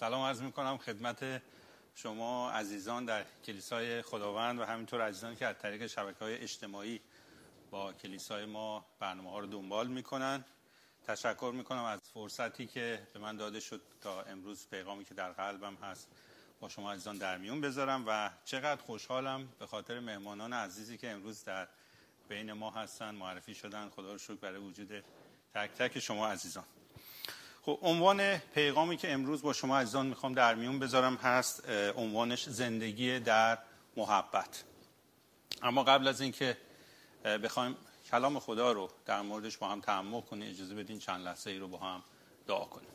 سلام عرض می‌کنم خدمت شما عزیزان در کلیسای خداوند و همینطور عزیزانی که از طریق شبکه‌های اجتماعی با کلیسای ما برنامه‌ها رو دنبال می‌کنن. تشکر می‌کنم از فرصتی که به من داده شد تا امروز پیغامی که در قلبم هست با شما عزیزان در میون بذارم و چقدر خوشحالم به خاطر مهمانان عزیزی که امروز در بین ما هستن، معرفی شدن. خدا رو شکر برای وجود تک تک شما عزیزان. خب عنوان پیغامی که امروز با شما عزیزان میخوام در میون بذارم هست عنوانش زندگی در محبت. اما قبل از اینکه بخوایم کلام خدا رو در موردش با هم تعمق کنیم، اجازه بدین چند لحظه ای رو با هم دعا کنیم.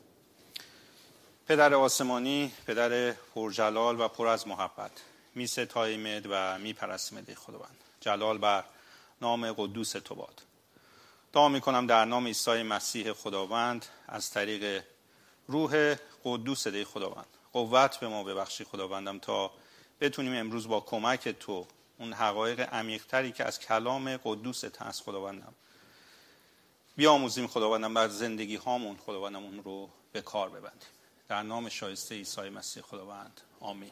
پدر آسمانی، پدر پرجلال و پر از محبت، می ستایمت و می پرستیمت خداوند. جلال بر نام قدوس تو باد. دعا میکنم در نام عیسی مسیح خداوند از طریق روح قدوس دی خداوند قوت به ما ببخشی خداوندم تا بتونیم امروز با کمک تو اون حقایق عمیق‌تری که از کلام قدوست هست خداوندم بیاموزیم خداوندم، بر زندگی هامون خداوندم اون رو به کار ببندیم. در نام شایسته عیسی مسیح خداوند، آمین.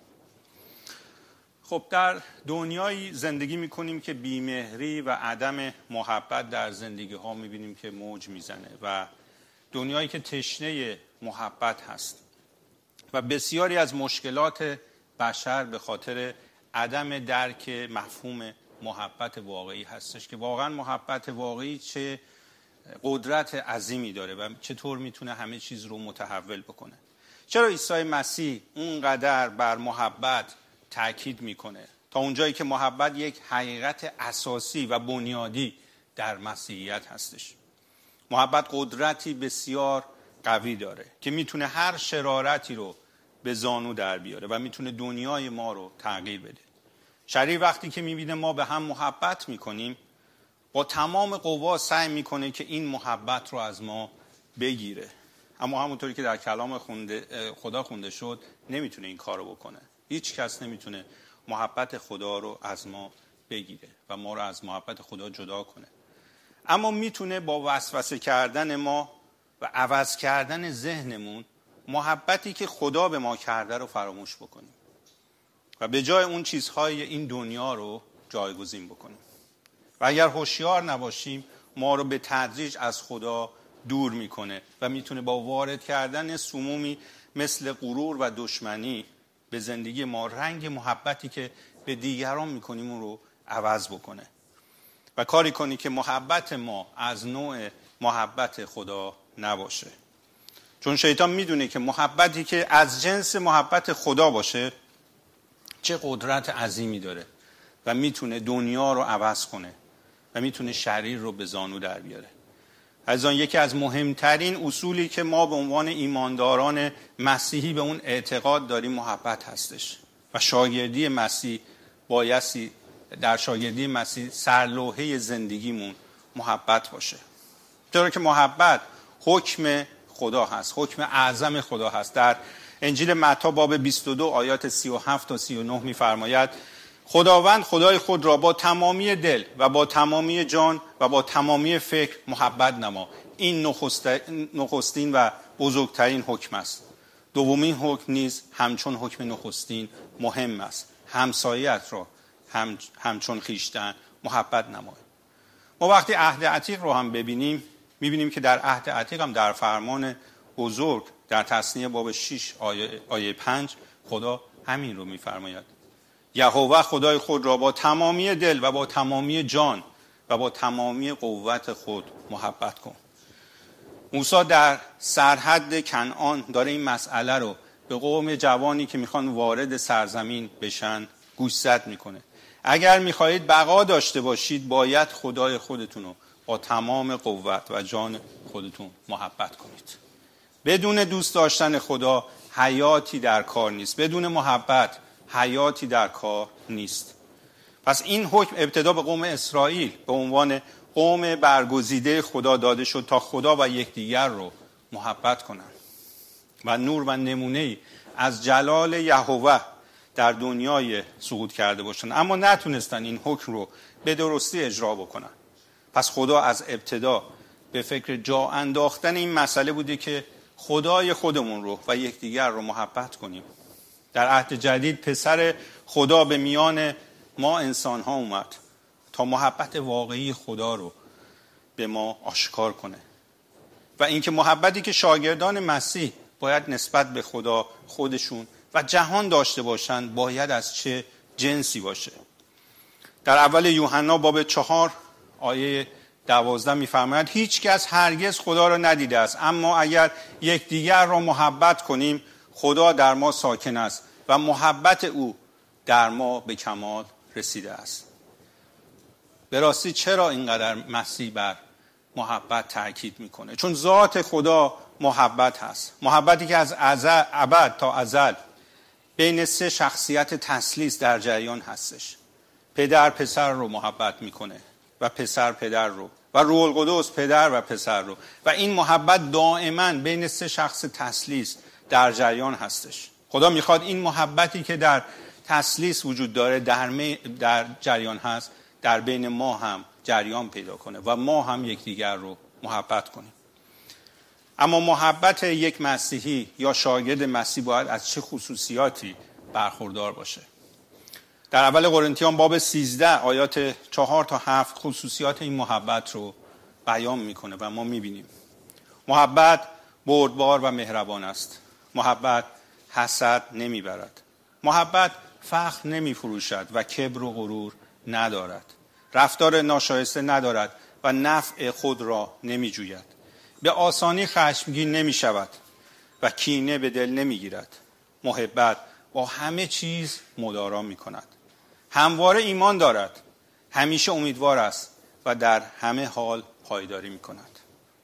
خب در دنیایی زندگی میکنیم که بیمهری و عدم محبت در زندگی ها میبینیم که موج میزنه و دنیایی که تشنه محبت هست و بسیاری از مشکلات بشر به خاطر عدم درک مفهوم محبت واقعی هستش که واقعا محبت واقعی چه قدرت عظیمی داره و چطور میتونه همه چیز رو متحول بکنه. چرا عیسی مسیح اونقدر بر محبت تأکید میکنه تا اونجایی که محبت یک حقیقت اساسی و بنیادی در مسیحیت هستش. محبت قدرتی بسیار قوی داره که میتونه هر شرارتی رو به زانو در بیاره و میتونه دنیای ما رو تغییر بده. شریر وقتی که میبینه ما به هم محبت میکنیم با تمام قوا سعی میکنه که این محبت رو از ما بگیره، اما همونطوری که در کلام خدا خونده شد نمیتونه این کار رو بکنه. هیچ کس نمیتونه محبت خدا رو از ما بگیره و ما رو از محبت خدا جدا کنه، اما میتونه با وسوسه کردن ما و عوض کردن ذهنمون محبتی که خدا به ما کرده رو فراموش بکنیم و به جای اون چیزهای این دنیا رو جایگزین بکنیم و اگر هوشیار نباشیم ما رو به تدریج از خدا دور میکنه و میتونه با وارد کردن سمومی مثل غرور و دشمنی به زندگی ما رنگ محبتی که به دیگران میکنیم اون رو عوض بکنه و کاری کنی که محبت ما از نوع محبت خدا نباشه. چون شیطان میدونه که محبتی که از جنس محبت خدا باشه چه قدرت عظیمی داره و میتونه دنیا رو عوض کنه و میتونه شریر رو به زانو در بیاره. از آن یکی از مهمترین اصولی که ما به عنوان ایمانداران مسیحی به اون اعتقاد داریم محبت هستش و شاگردی مسیح بایستی در شاگردی مسیح سرلوحه زندگیمون محبت باشه. چرا که محبت حکم خدا هست، حکم اعظم خدا هست. در انجیل متی باب 22 آیات 37 تا 39 می‌فرماید خداوند خدای خود را با تمامی دل و با تمامی جان و با تمامی فکر محبت نما. این نخستین و بزرگترین حکم است. دومین حکم نیز همچون حکم نخستین مهم است. همسایت را همچون خویشتن محبت نمای. ما وقتی عهد عتیق رو هم میبینیم که در عهد عتیق هم در فرمان بزرگ در تثنیه باب 6 آیه 5 خدا همین رو میفرماید. یهوه خدای خود را با تمامی دل و با تمامی جان و با تمامی قوت خود محبت کن. موسی در سرحد کنعان داره این مسئله رو به قوم جوانی که میخوان وارد سرزمین بشن گوشزد میکنه. اگر میخواهید بقا داشته باشید باید خدای خودتون رو با تمام قوت و جان خودتون محبت کنید. بدون دوست داشتن خدا حیاتی در کار نیست. بدون محبت حیاتی در کار نیست. پس این حکم ابتدا به قوم اسرائیل به عنوان قوم برگزیده خدا داده شد تا خدا و یکدیگر رو محبت کنند و نور و نمونه‌ای از جلال یهوه در دنیای سقوط کرده باشند، اما نتونستن این حکم رو به درستی اجرا بکنن. پس خدا از ابتدا به فکر جا انداختن این مسئله بوده که خدای خودمون رو و یکدیگر رو محبت کنیم. در عهد جدید پسر خدا به میان ما انسان ها اومد تا محبت واقعی خدا رو به ما آشکار کنه و اینکه محبتی که شاگردان مسیح باید نسبت به خدا خودشون و جهان داشته باشن باید از چه جنسی باشه. در اول یوحنا باب 4 آیه 12 می‌فرماید هیچ کس هرگز خدا را ندیده است، اما اگر یکدیگر را محبت کنیم خدا در ما ساکن است و محبت او در ما به کمال رسیده است. به راستی چرا اینقدر مسیح بر محبت تاکید میکنه؟ چون ذات خدا محبت هست، محبتی که از ابد تا ازل بین سه شخصیت تثلیث در جریان هستش. پدر پسر رو محبت میکنه و پسر پدر رو و روح القدس پدر و پسر رو و این محبت دائما بین سه شخص تثلیث در جریان هستش. خدا میخواد این محبتی که در تثلیث وجود داره در جریان هست در بین ما هم جریان پیدا کنه و ما هم یکدیگر رو محبت کنیم. اما محبت یک مسیحی یا شاگرد مسیح باید از چه خصوصیاتی برخوردار باشه؟ در اول قرنتیان باب 13 آیات 4 تا 7 خصوصیات این محبت رو بیان میکنه و ما میبینیم محبت بردبار و مهربان است. محبت حسد نمیبرد. محبت فخر نمیفروشد و کبر و غرور ندارد. رفتار ناشایسته ندارد و نفع خود را نمیجوید. به آسانی خشمگین نمیشود و کینه به دل نمیگیرد. محبت با همه چیز مدارا میکند. همواره ایمان دارد. همیشه امیدوار است و در همه حال پایداری میکند.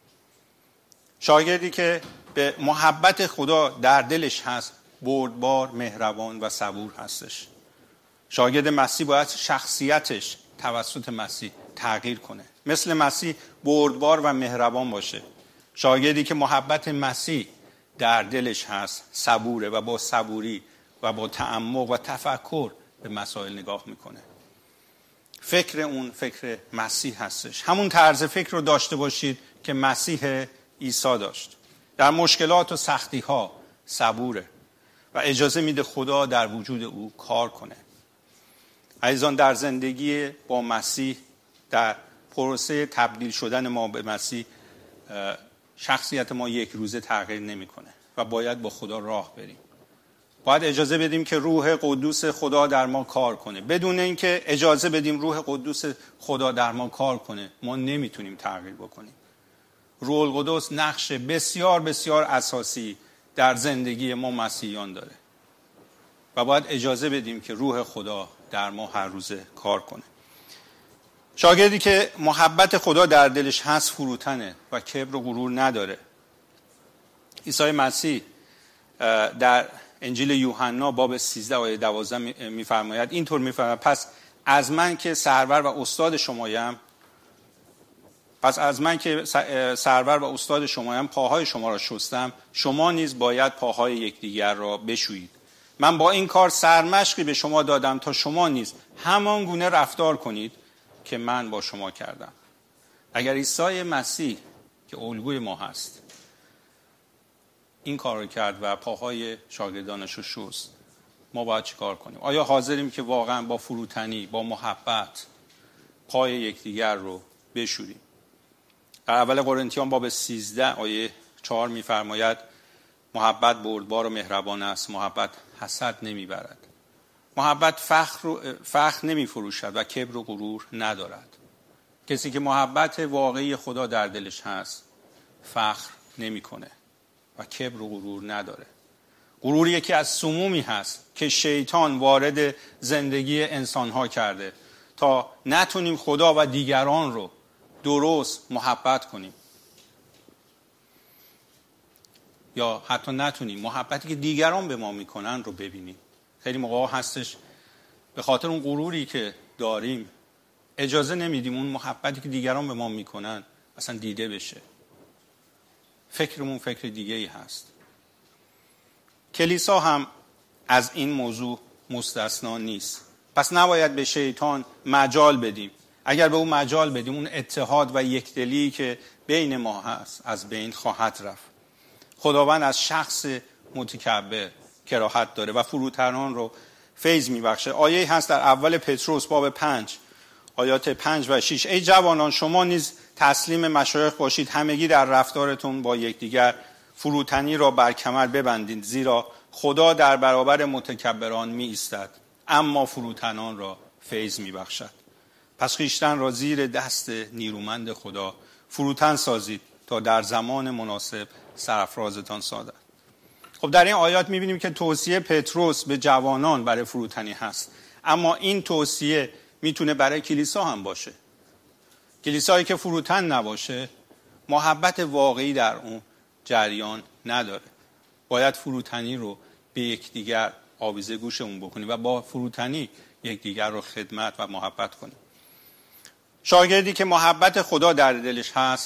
شاگردی که به محبت خدا در دلش هست بردبار، مهربان و صبور هستش. شاگرد مسیح باید شخصیتش توسط مسیح تغییر کنه، مثل مسیح بردبار و مهربان باشه. شاگردی که محبت مسیح در دلش هست صبوره و با صبوری و با تعمق و تفکر به مسائل نگاه میکنه. فکر اون فکر مسیح هستش. همون طرز فکر رو داشته باشید که مسیح عیسی داشت. در مشکلات و سختی ها صبوره و اجازه میده خدا در وجود او کار کنه. عزیزان، در زندگی با مسیح، در پروسه تبدیل شدن ما به مسیح، شخصیت ما یک روزه تغییر نمیکنه و باید با خدا راه بریم. باید اجازه بدیم که روح قدوس خدا در ما کار کنه. بدون اینکه اجازه بدیم روح قدوس خدا در ما کار کنه ما نمیتونیم تغییر بکنیم. روح القدس نقش بسیار بسیار اساسی در زندگی ما مسیحیان داره و باید اجازه بدیم که روح خدا در ما هر روزه کار کنه. شاگردی که محبت خدا در دلش هست فروتنه و کبر و غرور نداره. عیسی مسیح در انجیل یوحنا باب 13 آیه 12 میفرماید، اینطور میفرماید پس از من که سرور و استاد شمایم پاهای شما را شستم، شما نیز باید پاهای یکدیگر را بشویید. من با این کار سرمشقی به شما دادم تا شما نیز همان گونه رفتار کنید که من با شما کردم. اگر عیسی مسیح که الگوی ما هست این کار رو کرد و پاهای شاگردانش رو شست، ما باید چی کار کنیم؟ آیا حاضریم که واقعا با فروتنی، با محبت پای یکدیگر رو بشوریم؟ در اول قرنتیان باب 13 آیه 4 میفرماید محبت بردبار و مهربان است. محبت حسد نمیبرد. محبت فخر نمیفروشد و کبر و غرور ندارد. کسی که محبت واقعی خدا در دلش هست فخر نمیکنه و کبر و غرور نداره. غرور یکی از سمومی هست که شیطان وارد زندگی انسانها کرده تا نتونیم خدا و دیگران رو درست محبت کنیم، یا حتی نتونیم محبتی که دیگران به ما میکنن رو ببینیم. خیلی موقع هستش به خاطر اون غروری که داریم اجازه نمیدیم اون محبتی که دیگران به ما میکنن اصلا دیده بشه. فکرمون فکر دیگه ای هست. کلیسا هم از این موضوع مستثنا نیست. پس نباید به شیطان مجال بدیم. اگر به اون مجال بدیم اون اتحاد و یکدلی که بین ما هست از بین خواهد رفت. خداوند از شخص متکبر کراهت داره و فروتنان رو فیض میبخشه. آیه هست در اول پتروس باب 5 آیات 5 و 6: ای جوانان شما نیز تسلیم مشایخ باشید، همگی در رفتارتون با یکدیگر فروتنی را بر کمر ببندید، زیرا خدا در برابر متکبران می ایستد اما فروتنان را فیض می بخشد. پس خویشتن را زیر دست نیرومند خدا فروتن سازید تا در زمان مناسب سرافرازتان سازد. خب در این آیات می بینیم که توصیه پتروس به جوانان برای فروتنی هست، اما این توصیه میتونه برای کلیسا هم باشه. کلیسایی که فروتن نباشه محبت واقعی در اون جریان نداره. باید فروتنی رو به یکدیگر آویزه گوشمون بکنیم و با فروتنی یکدیگر رو خدمت و محبت کنیم. شاگردی که محبت خدا در دلش هست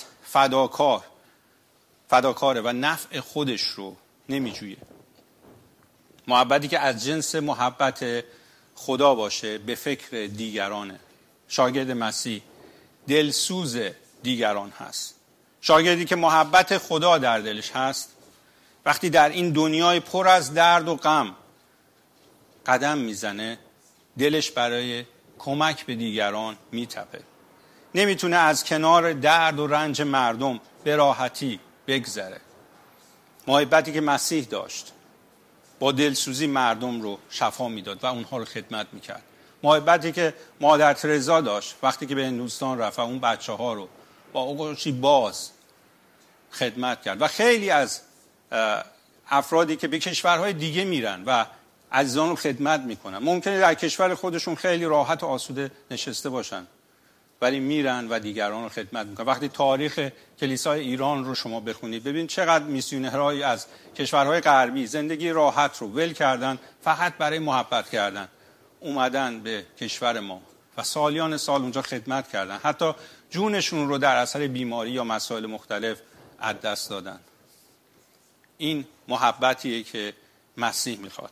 فداکاره و نفع خودش رو نمیجویه. محبتی که از جنس محبت خدا باشه به فکر دیگرانه. شاگرد مسیح دلسوز دیگران هست. شاگردی که محبت خدا در دلش هست وقتی در این دنیای پر از درد و غم قدم میزنه دلش برای کمک به دیگران میتپه. نمیتونه از کنار درد و رنج مردم به راحتی بگذره. محبتی که مسیح داشت با دلسوزی مردم رو شفا میداد و اونها رو خدمت میکرد. محبتی که مادر ترزا داشت وقتی که به هندوستان رفت و اون بچه ها رو با آغوشی باز خدمت کرد. و خیلی از افرادی که به کشورهای دیگه میرن و عزیزان رو خدمت میکنن، ممکنه در کشور خودشون خیلی راحت و آسوده نشسته باشن ولی میرن و دیگران رو خدمت میکنن. وقتی تاریخ کلیسای ایران رو شما بخونید ببین چقدر میسیونرهایی از کشورهای غربی زندگی راحت رو ول کردن فقط برای محبت کردن، اومدن به کشور ما و سالیان سال اونجا خدمت کردن، حتی جونشون رو در اثر بیماری یا مسائل مختلف از دست دادن. این محبتیه که مسیح میخواد.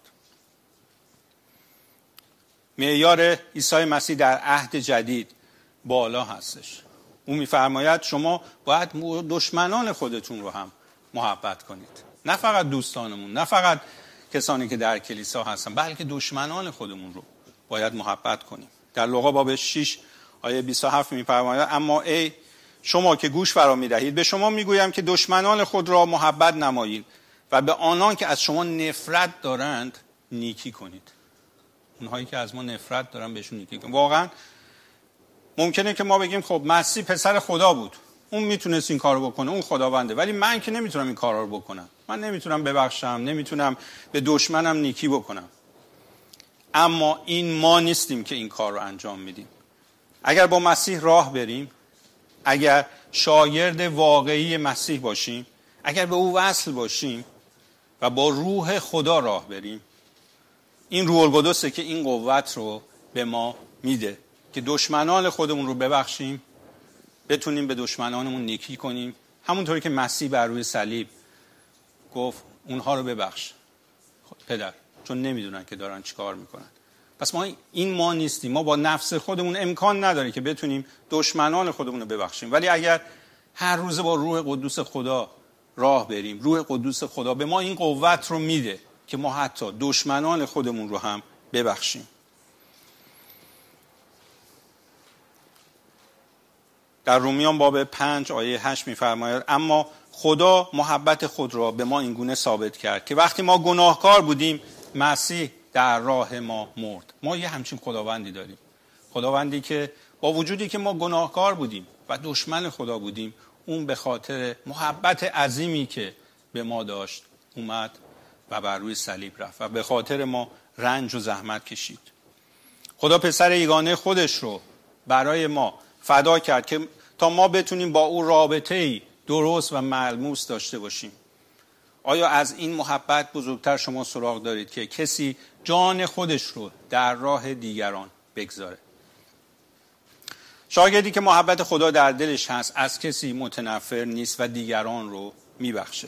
معیار عیسی مسیح در عهد جدید بالا هستش. او میفرماید شما باید دشمنان خودتون رو هم محبت کنید. نه فقط دوستانمون، نه فقط کسانی که در کلیسا هستن، بلکه دشمنان خودمون رو باید محبت کنیم. در لوقا باب 6 آیه 27 میفرماید اما ای شما که گوش فرا میدهید به شما میگویم که دشمنان خود را محبت نمایید و به آنان که از شما نفرت دارند نیکی کنید. اونهایی که از ما نفرت دارن بهشون نیکی کنید. واقعا ممکنه که ما بگیم خب مسیح پسر خدا بود، اون میتونست این کارو بکنه، اون خداونده، ولی من که نمیتونم این کارا رو بکنم. من نمیتونم ببخشم، نمیتونم به دشمنم نیکی بکنم. اما این ما نیستیم که این کار رو انجام میدیم. اگر با مسیح راه بریم، اگر شاگرد واقعی مسیح باشیم، اگر به او وصل باشیم و با روح خدا راه بریم، این روح القدسه که این قوت رو به ما میده که دشمنان خودمون رو ببخشیم، بتونیم به دشمنانمون نیکی کنیم، همونطوری که مسیح بر روی صلیب گفت اونها رو ببخش پدر، چون نمیدونن که دارن چیکار میکنن. پس ما نیستیم. ما با نفس خودمون امکان نداره که بتونیم دشمنان خودمون رو ببخشیم، ولی اگر هر روز با روح قدوس خدا راه بریم، روح قدوس خدا به ما این قوت رو میده که ما حتی دشمنان خودمون رو هم ببخشیم. در رومیان باب 5 آیه 8 میفرماید اما خدا محبت خود را به ما اینگونه ثابت کرد که وقتی ما گناهکار بودیم مسیح در راه ما مرد. ما یه همچین خداوندی داریم، خداوندی که با وجودی که ما گناهکار بودیم و دشمن خدا بودیم، اون به خاطر محبت عظیمی که به ما داشت اومد و بر روی صلیب رفت و به خاطر ما رنج و زحمت کشید. خدا پسر یگانه خودش رو برای ما فدا کرد که تا ما بتونیم با او رابطه‌ای درست و ملموس داشته باشیم. آیا از این محبت بزرگتر شما سراغ دارید که کسی جان خودش رو در راه دیگران بگذاره؟ شاگردی که محبت خدا در دلش هست از کسی متنفر نیست و دیگران رو میبخشه.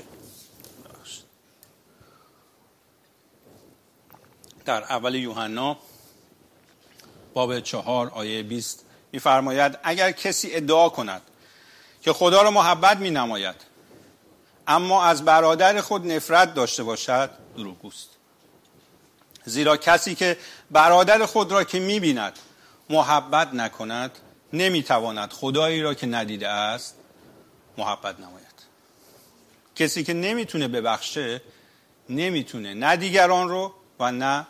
در اول یوحنا باب 4 آیه 20 میفرماید اگر کسی ادعا کند که خدا را محبت می نماید اما از برادر خود نفرت داشته باشد دروغگوست. زیرا کسی که برادر خود را که می‌بیند محبت نکند نمی‌تواند خدایی را که ندیده است محبت نماید. کسی که نمیتونه ببخشه نمیتونه نه دیگران رو و نه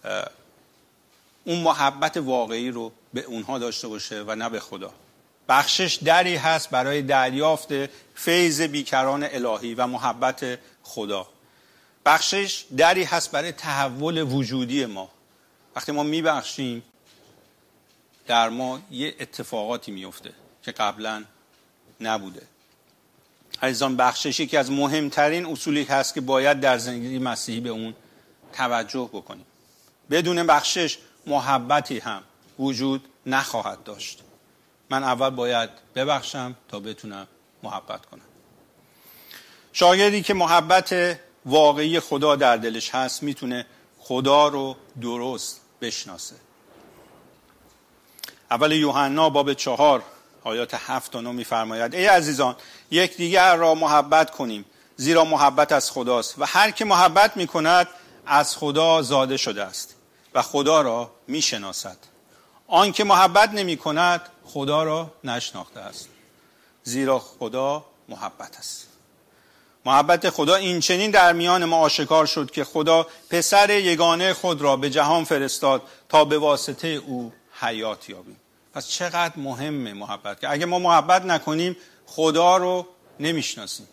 اون محبت واقعی رو به اونها داشته باشه و نه به خدا. بخشش دری هست برای دریافت فیض بیکران الهی و محبت خدا. بخشش دری هست برای تحول وجودی ما. وقتی ما میبخشیم در ما یه اتفاقاتی میفته که قبلا نبوده. عزیزان، بخشش یکی از مهمترین اصولی هست که باید در زندگی مسیحی به اون توجه بکنیم. بدون بخشش محبتی هم وجود نخواهد داشت. من اول باید ببخشم تا بتونم محبت کنم. شاگردی که محبت واقعی خدا در دلش هست میتونه خدا رو درست بشناسه. اول یوحنا باب 4 آیات 7 تا 9 میفرماید: ای عزیزان، یکدیگر را محبت کنیم، زیرا محبت از خداست و هر که محبت میکند از خدا زاده شده است و خدا را میشناسد. آن که محبت نمیکند خدا را نشناخته است، زیرا خدا محبت است. محبت خدا این چنین در میان ما آشکار شد که خدا پسر یگانه خود را به جهان فرستاد تا به واسطه او حیات یابیم. پس چقدر مهمه محبت، که اگه ما محبت نکنیم خدا رو نمیشناسیم.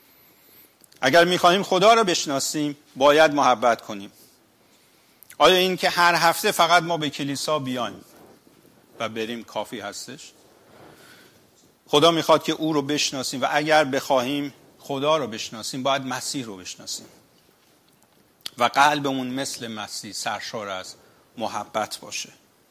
اگر میخواهیم خدا رو بشناسیم باید محبت کنیم. آیا این که هر هفته فقط ما به کلیسا بیایم و بریم کافی هستش؟ خدا میخواد که او رو بشناسیم و اگر بخواهیم خدا رو بشناسیم باید مسیح رو بشناسیم و قلبمون مثل مسیح سرشار از محبت باشه.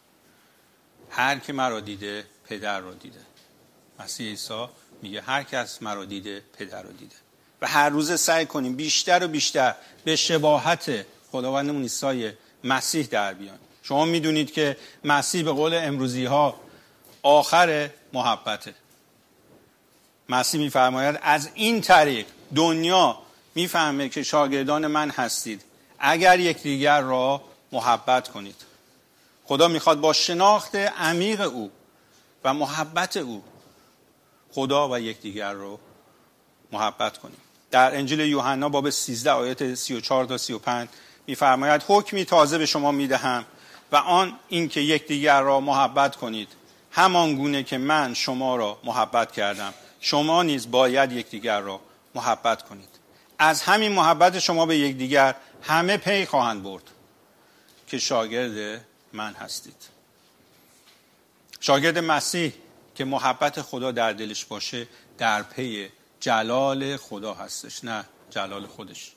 هر که مرا دیده پدر رو دیده. مسیح عیسی میگه هر کس مرا دیده پدر رو دیده. و هر روز سعی کنیم بیشتر و بیشتر به شباهت خداوندمون عیسی مسیح در بیان. شما میدونید که مسیح به قول امروزی ها آخر محبته. مسیح میفرماید از این طریق دنیا میفهمه که شاگردان من هستید اگر یکدیگر را محبت کنید. خدا میخواد با شناخت عمیق او و محبت او خدا و یکدیگر رو محبت کنیم. در انجیل یوحنا باب 13 آیات 34 تا 35 میفرماید حکمی تازه به شما میدهم و آن این که یکدیگر را محبت کنید، همان گونه که من شما را محبت کردم شما نیز باید یکدیگر را محبت کنید. از همین محبت شما به یکدیگر همه پی خواهند برد که شاگرد من هستید. شاگرد مسیح که محبت خدا در دلش باشه در پی جلال خدا هستش، نه جلال خودش.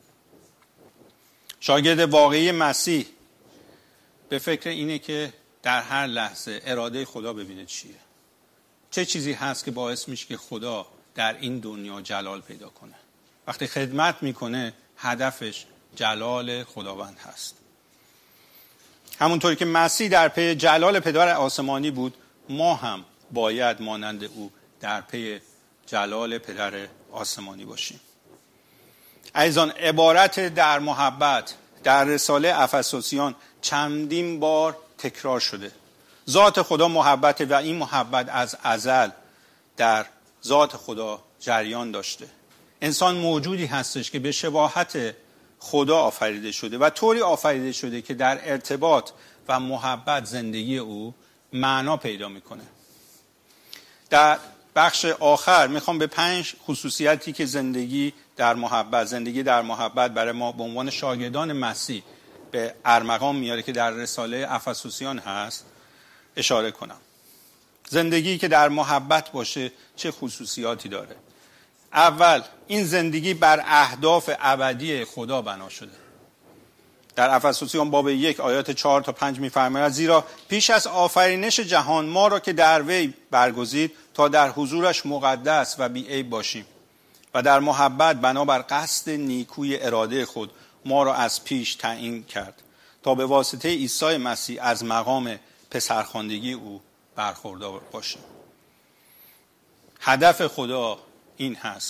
شاگرد واقعی مسیح به فکر اینه که در هر لحظه اراده خدا ببینه چیه، چه چیزی هست که باعث میشه که خدا در این دنیا جلال پیدا کنه. وقتی خدمت میکنه هدفش جلال خداوند هست. همونطوری که مسیح در پی جلال پدر آسمانی بود، ما هم باید مانند او در پی جلال پدر آسمانی باشیم. عزیزان، عبارت در محبت در رساله افسوسیان چندین بار تکرار شده. ذات خدا محبت و این محبت از ازل در ذات خدا جریان داشته. انسان موجودی هستش که به شباهت خدا آفریده شده و طوری آفریده شده که در ارتباط و محبت زندگی او معنا پیدا میکنه. در بخش آخر میخوام به 5 خصوصیتی که زندگی در محبت برای ما به عنوان شاگردان مسیح به ارمغان میاره که در رساله افسوسیان هست اشاره کنم. زندگی که در محبت باشه چه خصوصیاتی داره؟ اول، این زندگی بر اهداف ابدی خدا بنا شده. در افسوسیان باب 1 آیات 4 تا 5 میفرماید زیرا پیش از آفرینش جهان ما را که در وی برگزید تا در حضورش مقدس و بی عیب باشیم و در محبت بنابر قصد نیکوی اراده خود ما را از پیش تعیین کرد تا به واسطه عیسی مسیح از مقام پسرخواندگی او برخوردار باشیم. هدف خدا این هست که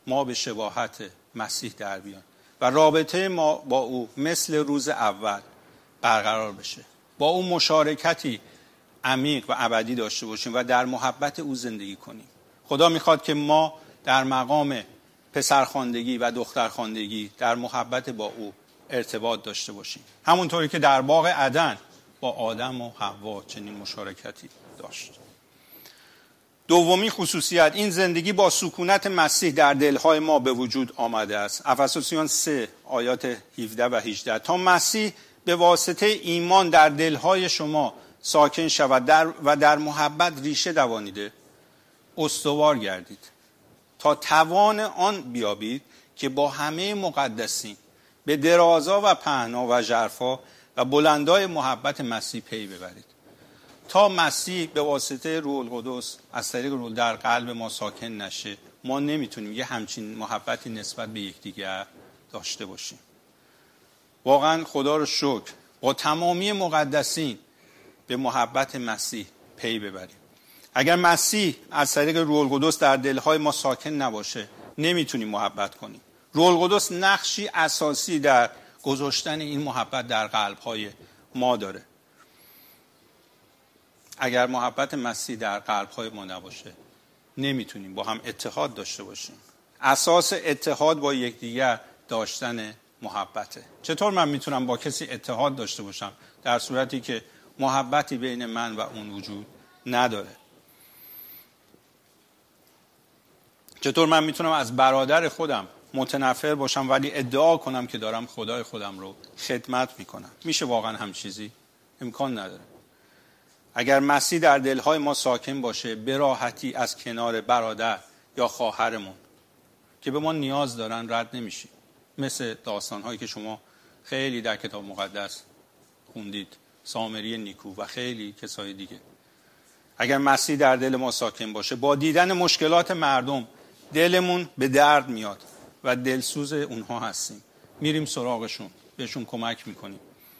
ما به شباهت مسیح در بیان و رابطه ما با او مثل روز اول برقرار بشه، با او مشارکتی عمیق و ابدی داشته باشیم و در محبت او زندگی کنیم. خدا میخواد که ما در مقام پسرخواندگی و دخترخواندگی در محبت با او ارتباط داشته باشیم، همونطوری که در باغ عدن با آدم و حوا چنین مشارکتی داشت. دومی خصوصیت، این زندگی با سکونت مسیح در دلهای ما به وجود آمده است. افسوسیان 3 آیات 17 و 18. تا مسیح به واسطه ایمان در دلهای شما ساکن شود و در محبت ریشه دوانیده استوار گردید تا توان آن بیابید که با همه مقدسین به درازا و پهنا و ژرفا و بلندای محبت مسیح پی ببرید. تا مسیح به واسطه روح القدس از طریق روح در قلب ما ساکن نشه، ما نمیتونیم یه همچین محبتی نسبت به یکدیگر داشته باشیم. واقعا خدا رو شکر با تمامی مقدسین به محبت مسیح پی ببریم. اگر مسیح از طریق روح القدس در دلهای ما ساکن نباشه، نمیتونیم محبت کنیم. روح القدس نقشی اساسی در گذاشتن این محبت در قلبهای ما داره. اگر محبت مسیح در قلبهای ما نباشه، نمیتونیم با هم اتحاد داشته باشیم. اساس اتحاد با یکدیگر داشتن محبته. چطور من میتونم با کسی اتحاد داشته باشم در صورتی که محبتی بین من و اون وجود نداره؟ چطور من میتونم از برادر خودم متنفر باشم ولی ادعا کنم که دارم خدای خودم رو خدمت میکنم؟ میشه واقعا هم چیزی؟ امکان نداره. اگر مسیح در دلهای ما ساکن باشه، به راحتی از کنار برادر یا خواهرمون که به ما نیاز دارن رد نمیشیم. مثل داستانهایی که شما خیلی در کتاب مقدس خوندید، سامری نیکو و خیلی کسای دیگه. اگر مسیح در دل ما ساکن باشه، با دیدن مشکلات مردم دلمون به درد میاد و دلسوز اونها هستیم، میریم سراغشون، بهشون کمک میکنیم.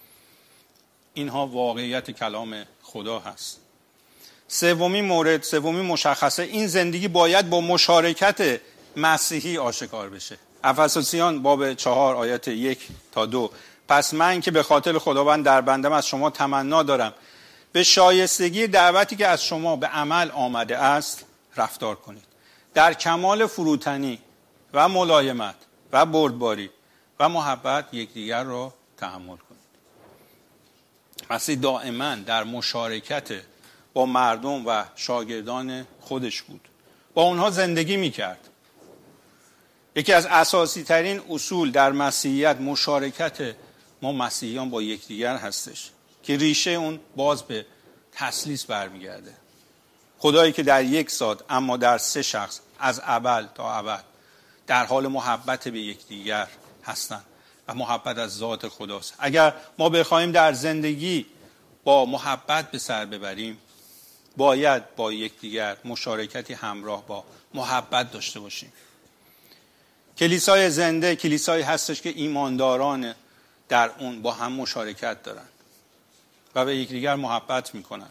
اینها واقعیت کلام خدا هست. سومی مشخصه، این زندگی باید با مشارکت مسیحی آشکار بشه. افسوسیان باب 4 آیات 1 تا 2. پس من که به خاطر خداوند در بندم از شما تمنا دارم به شایستگی دعوتی که از شما به عمل آمده است رفتار کنید، در کمال فروتنی و ملایمت و بردباری و محبت یکدیگر را تحمل کنید. مسیح دائما در مشارکت با مردم و شاگردان خودش بود، با اونها زندگی میکرد. یکی از اساسی ترین اصول در مسیحیت مشارکت ما مسیحیان با یکدیگر هستش که ریشه اون باز به تثلیث برمیگرده. خدایی که در یک ذات اما در 3 شخص از اول تا ابد در حال محبت به یکدیگر هستند و محبت از ذات خداست. اگر ما بخوایم در زندگی با محبت به سر ببریم، باید با یکدیگر مشارکتی همراه با محبت داشته باشیم. کلیسای زنده کلیسایی هستش که ایمانداران در اون با هم مشارکت دارن و به یکدیگر محبت میکنن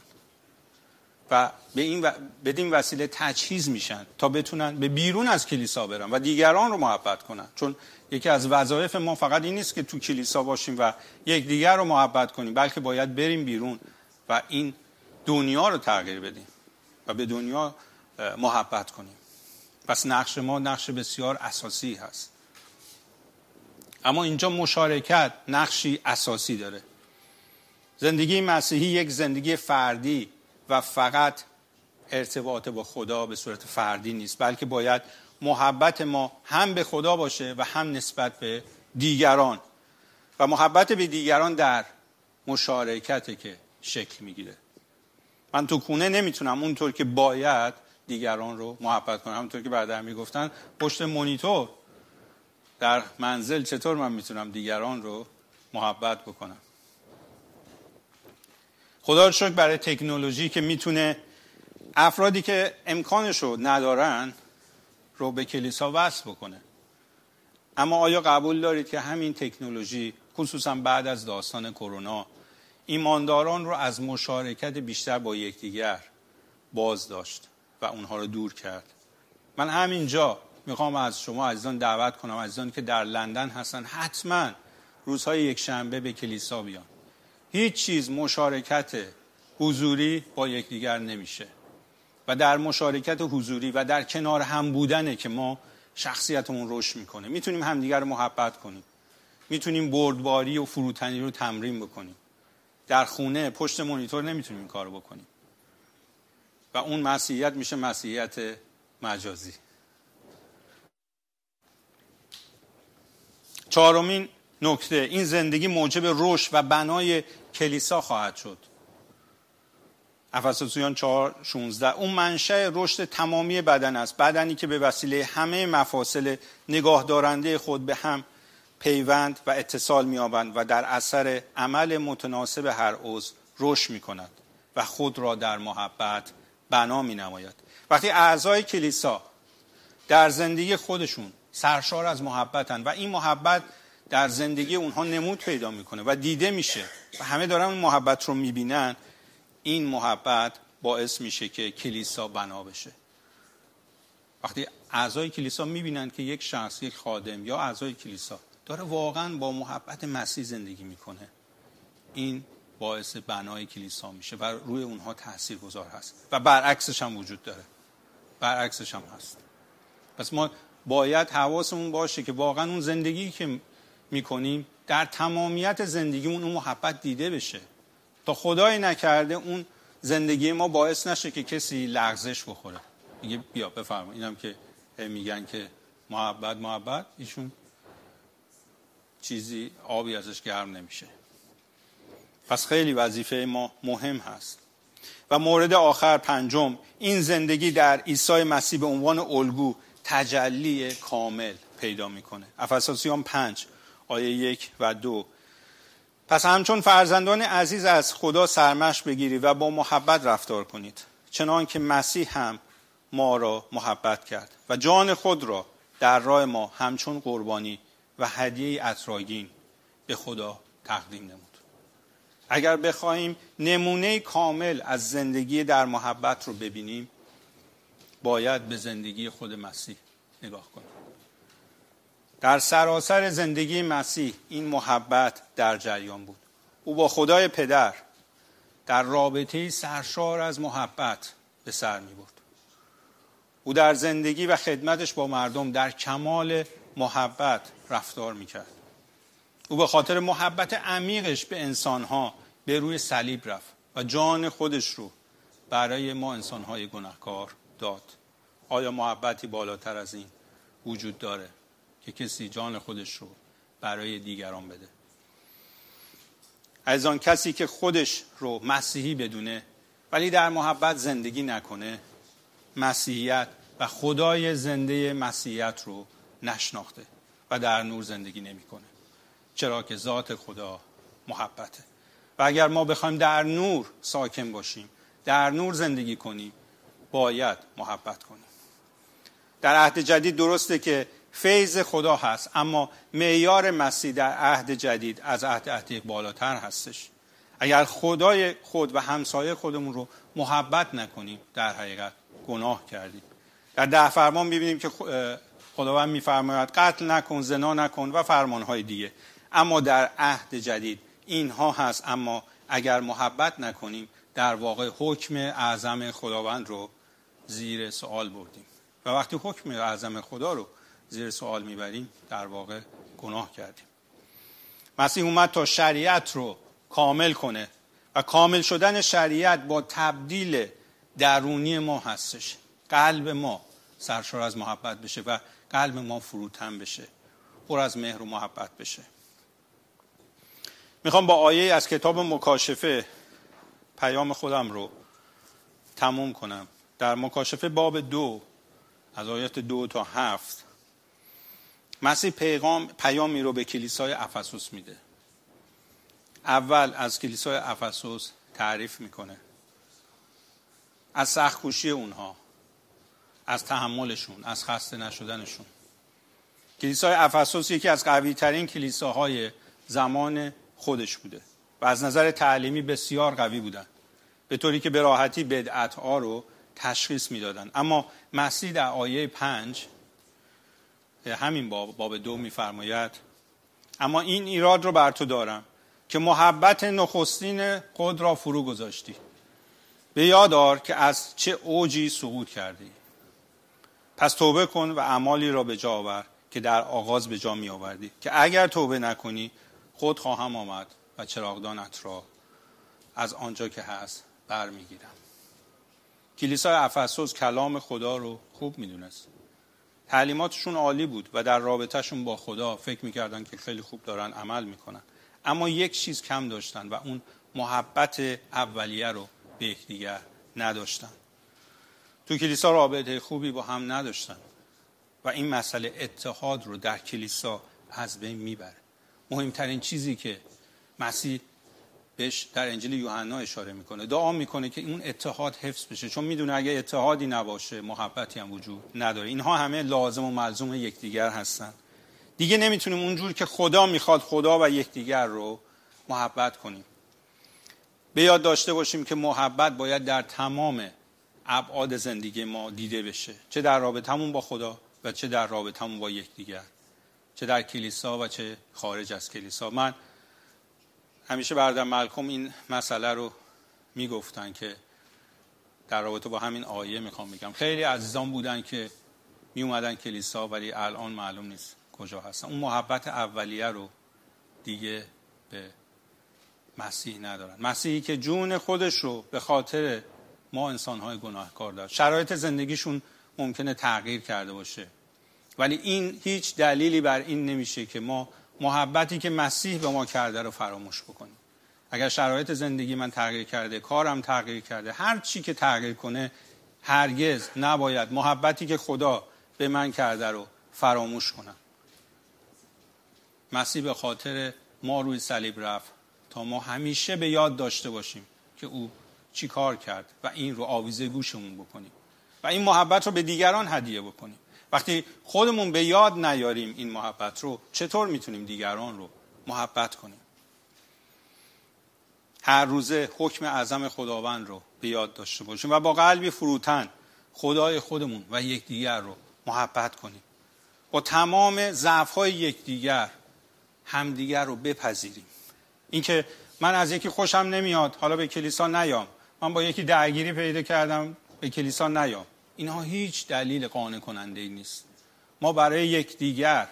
و بدین وسیله تجهیز میشن تا بتونن به بیرون از کلیسا برن و دیگران رو محبت کنن. چون یکی از وظایف ما فقط این نیست که تو کلیسا باشیم و یکدیگر رو محبت کنیم، بلکه باید بریم بیرون و این دنیا رو تغییر بدیم و به دنیا محبت کنیم. پس نقش ما نقش بسیار اساسی هست. اما اینجا مشارکت نقشی اساسی داره. زندگی مسیحی یک زندگی فردی و فقط ارتباط با خدا به صورت فردی نیست، بلکه باید محبت ما هم به خدا باشه و هم نسبت به دیگران، و محبت به دیگران در مشارکت که شکل میگیره. من تو خونه نمیتونم اونطور که باید دیگران رو محبت کنم. همونطور که برادر میگفتن پشت مانیتور در منزل چطور من میتونم دیگران رو محبت بکنم؟ خدا رو شکر برای تکنولوژی که میتونه افرادی که امکانش رو ندارن رو به کلیسا وصل بکنه. اما آیا قبول دارید که همین تکنولوژی خصوصا بعد از داستان کرونا ایمانداران رو از مشارکت بیشتر با یکدیگر باز داشت و اونها رو دور کرد؟ من همینجا میخوام از شما عزیزان دعوت کنم، عزیزان که در لندن هستن حتما روزهای یکشنبه به کلیسا بیان. هیچ چیز مشارکت حضوری با یکدیگر نمیشه و در مشارکت حضوری و در کنار هم بودنه که ما شخصیتمون رشد میکنه. میتونیم همدیگر رو محبت کنیم، میتونیم بردباری و فروتنی رو تمرین بکنیم. در خونه پشت مانیتور نمیتونیم این کارو بکنیم و اون مسیحیت میشه مسیحیت مجازی. چهارمین نکته، این زندگی موجب رشد و بنای کلیسا خواهد شد. افسوسیان 4:16 اون منشأ رشد تمامی بدن است، بدنی که به وسیله همه مفاصل نگاه دارنده خود به هم پیوند و اتصال می‌یابند و در اثر عمل متناسب هر عضو رشد می‌کند و خود را در محبت بنا می‌نماید. وقتی اعضای کلیسا در زندگی خودشون سرشار از محبتن و این محبت در زندگی اونها نمود پیدا میکنه و دیده میشه و همه دارن اون محبت رو میبینن، این محبت باعث میشه که کلیسا بنا بشه. وقتی اعضای کلیسا میبینن که یک شخص، یک خادم یا اعضای کلیسا داره واقعا با محبت مسیح زندگی میکنه، این باعث بنای کلیسا میشه و روی اونها تاثیرگذار هست و برعکسش هم وجود داره، برعکسش هم هست. پس ما باید حواسمون باشه که واقعا اون زندگی که میکنیم در تمامیت زندگیمون اون محبت دیده بشه، تا خدای نکرده اون زندگی ما باعث نشه که کسی لغزش بخوره، میگه بیا بفرما. اینم که میگن که محبت ایشون چیزی آبی ازش گرم نمیشه. پس خیلی وظیفه ما مهم هست. و مورد آخر، پنجم، این زندگی در عیسی مسیح به عنوان الگو تجلی کامل پیدا میکنه. افسوسیان 5 آیه 1 و 2 پس همچون فرزندان عزیز از خدا سرمشق بگیرید و با محبت رفتار کنید، چنان که مسیح هم ما را محبت کرد و جان خود را در راه ما همچون قربانی و هدیه عطرآگین به خدا تقدیم نمود. اگر بخواهیم نمونه کامل از زندگی در محبت رو ببینیم، باید به زندگی خود مسیح نگاه کنیم. در سراسر زندگی مسیح این محبت در جریان بود. او با خدای پدر در رابطه‌ای سرشار از محبت به سر می‌برد. او در زندگی و خدمتش با مردم در کمال محبت رفتار می‌کرد. او به خاطر محبت عمیقش به انسان‌ها به روی صلیب رفت و جان خودش رو برای ما انسان‌های گناهکار داد. آیا محبتی بالاتر از این وجود داره که کسی جان خودش رو برای دیگران بده؟ از آن کسی که خودش رو مسیحی بدونه ولی در محبت زندگی نکنه، مسیحیت و خدای زنده مسیحیت رو نشناخته و در نور زندگی نمیکنه، چرا که ذات خدا محبته. و اگر ما بخوایم در نور ساکن باشیم، در نور زندگی کنیم، باید محبت کنیم. در عهد جدید درسته که فیض خدا هست، اما معیار مسیح در عهد جدید از عهد عتیق بالاتر هستش. اگر خدای خود و همسایه خودمون رو محبت نکنیم، در حقیقت گناه کردیم. در 10 فرمان می‌بینیم که خداوند می‌فرماید قتل نکن، زنا نکن و فرمان‌های دیگه. اما در عهد جدید اینها هست، اما اگر محبت نکنیم در واقع حکم اعظم خداوند رو زیر سوال بردیم و وقتی حکم اعظم خدا رو زیر سوال میبریم در واقع گناه کردیم. مسیح اومد تا شریعت رو کامل کنه و کامل شدن شریعت با تبدیل درونی ما هستش. قلب ما سرشار از محبت بشه و قلب ما فروتن بشه، پر از مهر و محبت بشه. میخوام با آیه از کتاب مکاشفه پیام خودم رو تموم کنم. در مکاشفه باب 2 از آیات 2 تا 7 مسیح پیامی رو به کلیسای افسوس میده. اول از کلیسای افسوس تعریف میکنه، از سخت‌کوشی اونها، از تحملشون، از خسته نشدنشون. کلیسای افسوس یکی از قوی ترین کلیساهای زمان خودش بوده و از نظر تعلیمی بسیار قوی بودن، به طوری که به راحتی بدعت‌ها رو تشخیص میدادن. اما مسیح در آیه 5 همین باب 2 میفرماید اما این ایراد رو بر تو دارم که محبت نخستین خود را فرو گذاشتی. به یاد آر که از چه اوجی سقوط کردی. پس توبه کن و اعمالی را به جا آور که در آغاز به جا می آوردی، که اگر توبه نکنی خود خواهم آمد و چراغدانت را از آنجا که هست برمیگیرم. کلیسای افسوس کلام خدا رو خوب میدونست، تعلیماتشون عالی بود و در رابطهشون با خدا فکر میکردن که خیلی خوب دارن عمل میکنن، اما یک چیز کم داشتن و اون محبت اولیه رو به یکدیگر نداشتن. تو کلیسا رابطه خوبی با هم نداشتن و این مسئله اتحاد رو در کلیسا از بین میبره. مهمترین چیزی که مسیح بهش در انجیل یوحنا اشاره میکنه، دعا میکنه که اون اتحاد حفظ بشه، چون میدونه اگه اتحادی نباشه محبتی هم وجود نداره. اینها همه لازم و ملزوم یکدیگر هستن. دیگه نمیتونیم اونجور که خدا میخواد خدا و یکدیگر رو محبت کنیم. به یاد داشته باشیم که محبت باید در تمام ابعاد زندگی ما دیده بشه، چه در رابطمون با خدا و چه در رابطمون با یکدیگر، چه در کلیسا و چه خارج از کلیسا. من همیشه برادر ملکم این مسئله رو میگفتن که در رابطه با همین آیه میخوام بگم، خیلی عزیزان بودن که می اومدن کلیسا ولی الان معلوم نیست کجا هستن. اون محبت اولیه رو دیگه به مسیح ندارن. مسیحی که جون خودش رو به خاطر ما انسان‌های گناهکار داد. شرایط زندگیشون ممکنه تغییر کرده باشه ولی این هیچ دلیلی بر این نمیشه که ما محبتی که مسیح به ما کرده رو فراموش بکنیم. اگر شرایط زندگی من تغییر کرده، کارم تغییر کرده، هر چی که تغییر کنه، هرگز نباید محبتی که خدا به من کرده رو فراموش کنم. مسیح به خاطر ما روی صلیب رفت تا ما همیشه به یاد داشته باشیم که او چی کار کرد و این رو آویزه گوشمون بکنیم و این محبت رو به دیگران هدیه بکنیم. وقتی خودمون به یاد نیاریم این محبت رو، چطور میتونیم دیگران رو محبت کنیم؟ هر روزه حکم اعظم خداوند رو به یاد داشته باشیم و با قلبی فروتن خدای خودمون و یکدیگر رو محبت کنیم. با تمام ضعف‌های یکدیگر همدیگر رو بپذیریم. اینکه من از یکی خوشم نمیاد حالا به کلیسا نیام، من با یکی درگیری پیدا کردم به کلیسا نیام، اینها هیچ دلیل قانع کننده ای نیست. ما برای یکدیگر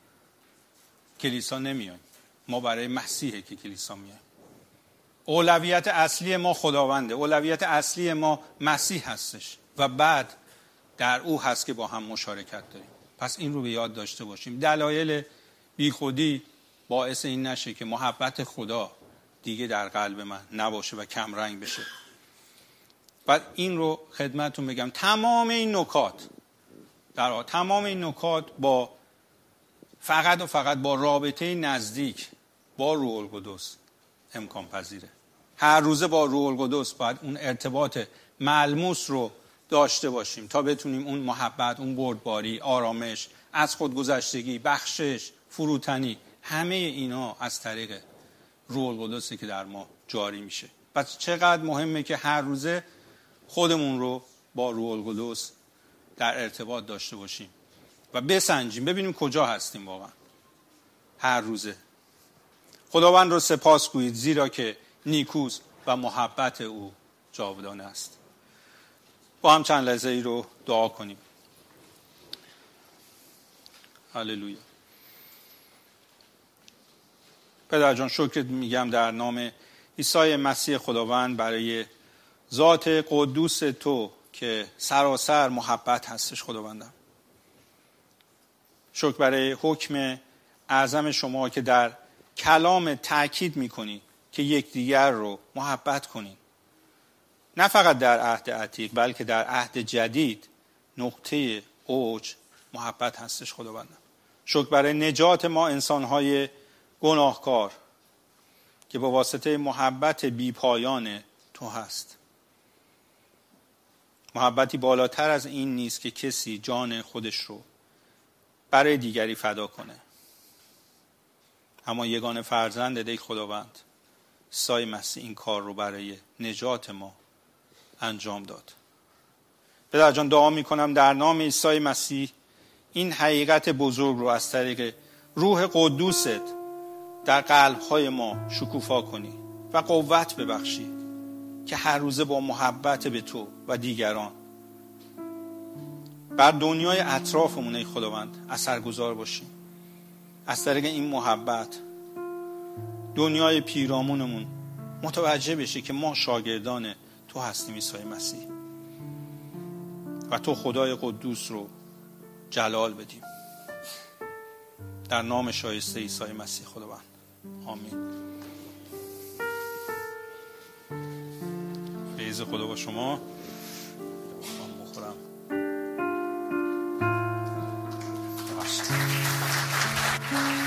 کلیسا نمیایم، ما برای مسیحه که کلیسا میایم. اولویت اصلی ما خداونده، اولویت اصلی ما مسیح هستش و بعد در او هست که با هم مشارکت داریم. پس این رو به یاد داشته باشیم. دلایل بیخودی باعث این نشه که محبت خدا دیگه در قلب من نباشه و کم رنگ بشه. بعد این رو خدمتتون بگم، تمام این نکات با فقط و فقط با رابطه نزدیک با روح القدس امکان پذیره. هر روزه با روح القدس باید اون ارتباط ملموس رو داشته باشیم تا بتونیم اون محبت، اون بردباری، آرامش، از خودگذشتگی، بخشش، فروتنی، همه اینا از طریق روح القدسی که در ما جاری میشه. پس چقدر مهمه که هر روزه خودمون رو با روح القدس در ارتباط داشته باشیم و بسنجیم ببینیم کجا هستیم واقعا. هر روزه خداوند رو سپاس گویید زیرا که نیکوست و محبت او جاودانه است. با هم چند لحظه ای رو دعا کنیم. هللویا. پدر جان شکرت میگم در نام عیسی مسیح خداوند برای ذات قدوس تو که سراسر محبت هستش. خداوندم شکر برای حکم اعظم شما که در کلام تأکید میکنی که یکدیگر رو محبت کنین، نه فقط در عهد عتیق بلکه در عهد جدید نقطه اوج محبت هستش. خداوندم شکر برای نجات ما انسانهای گناهکار که با واسطه محبت بی پایان تو هست. محبتی بالاتر از این نیست که کسی جان خودش رو برای دیگری فدا کنه، اما یگانه فرزند ای خداوند عیسی مسیح این کار رو برای نجات ما انجام داد. پدر جان دعا میکنم در نام عیسی مسیح این حقیقت بزرگ رو از طریق روح قدوست در قلب‌های ما شکوفا کنی و قوت ببخشی که هر روزه با محبت به تو و دیگران بر دنیای اطرافمون ای خداوند اثرگذار باشیم. از طریق این محبت دنیای پیرامونمون متوجه بشه که ما شاگردان تو هستیم عیسی مسیح و تو خدای قدوس رو جلال بدیم. در نام شایسته عیسی مسیح خداوند، آمین. فیض خدا با شما.